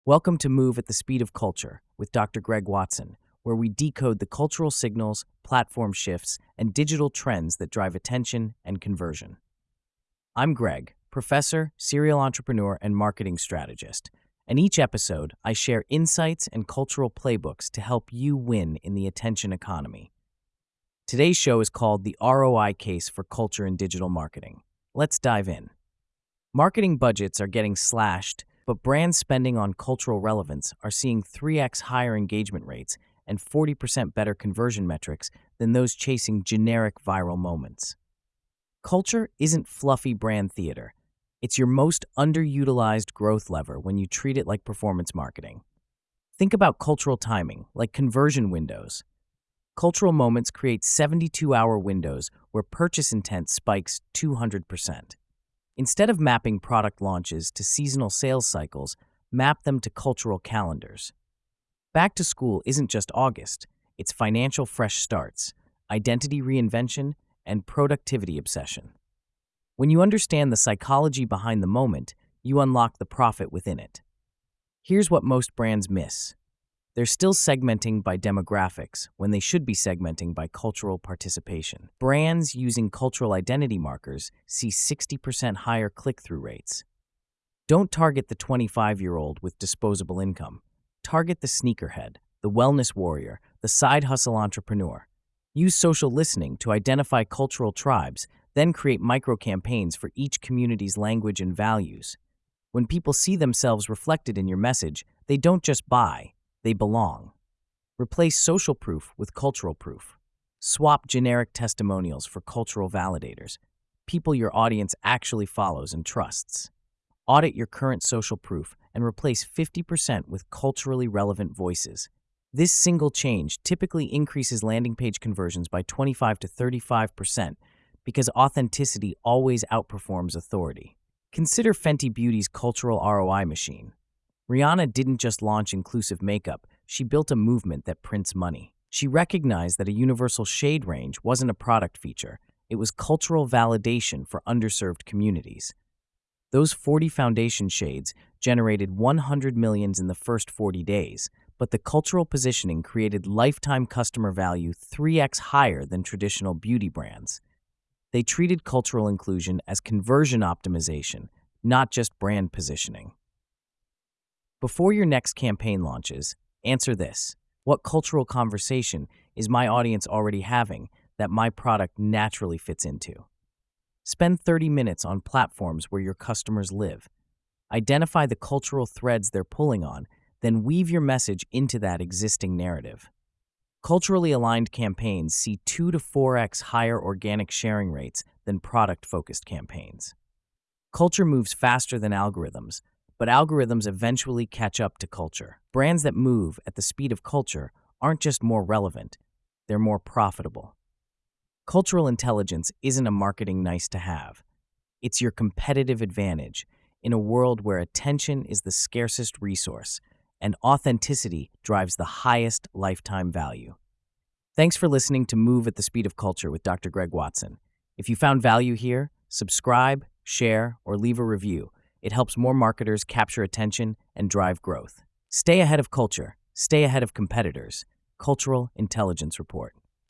Welcome to Move at the Speed of Culture with Dr. Greg Watson, where we decode the cultural signals, platform shifts, and digital trends that drive attention and conversion. I'm Greg, professor, serial entrepreneur, and marketing strategist, and each episode I share insights and cultural playbooks to help you win in the attention economy. Today's show is called The ROI Case for Culture in Digital Marketing. Let's dive in. Marketing budgets are getting slashed, but brand spending on cultural relevance are seeing 3x higher engagement rates and 40% better conversion metrics than those chasing generic viral moments. Culture isn't fluffy brand theater. It's your most underutilized growth lever when you treat it like performance marketing. Think about cultural timing, like conversion windows. Cultural moments create 72-hour windows where purchase intent spikes 200%. Instead of mapping product launches to seasonal sales cycles, map them to cultural calendars. Back to school isn't just August, it's financial fresh starts, identity reinvention, and productivity obsession. When you understand the psychology behind the moment, you unlock the profit within it. Here's what most brands miss. They're still segmenting by demographics when they should be segmenting by cultural participation. Brands using cultural identity markers see 60% higher click-through rates. Don't target the 25-year-old with disposable income. Target the sneakerhead, the wellness warrior, the side hustle entrepreneur. Use social listening to identify cultural tribes, then create micro-campaigns for each community's language and values. When people see themselves reflected in your message, they don't just buy. They belong. Replace social proof with cultural proof. Swap generic testimonials for cultural validators, people your audience actually follows and trusts. Audit your current social proof and replace 50% with culturally relevant voices. This single change typically increases landing page conversions by 25 to 35% because authenticity always outperforms authority. Consider Fenty Beauty's cultural ROI machine. Rihanna didn't just launch inclusive makeup, she built a movement that prints money. She recognized that a universal shade range wasn't a product feature, it was cultural validation for underserved communities. Those 40 foundation shades generated 100 million in the first 40 days, but the cultural positioning created lifetime customer value 3x higher than traditional beauty brands. They treated cultural inclusion as conversion optimization, not just brand positioning. Before your next campaign launches, answer this. What cultural conversation is my audience already having that my product naturally fits into? Spend 30 minutes on platforms where your customers live. Identify the cultural threads they're pulling on, then weave your message into that existing narrative. Culturally aligned campaigns see 2 to 4x higher organic sharing rates than product-focused campaigns. Culture moves faster than algorithms, but algorithms eventually catch up to culture. Brands that move at the speed of culture aren't just more relevant, they're more profitable. Cultural intelligence isn't a marketing nice-to-have. It's your competitive advantage in a world where attention is the scarcest resource and authenticity drives the highest lifetime value. Thanks for listening to Move at the Speed of Culture with Dr. Greg Watson. If you found value here, subscribe, share, or leave a review. It helps more marketers capture attention and drive growth. Stay ahead of culture. Stay ahead of competitors. Cultural Intelligence Report.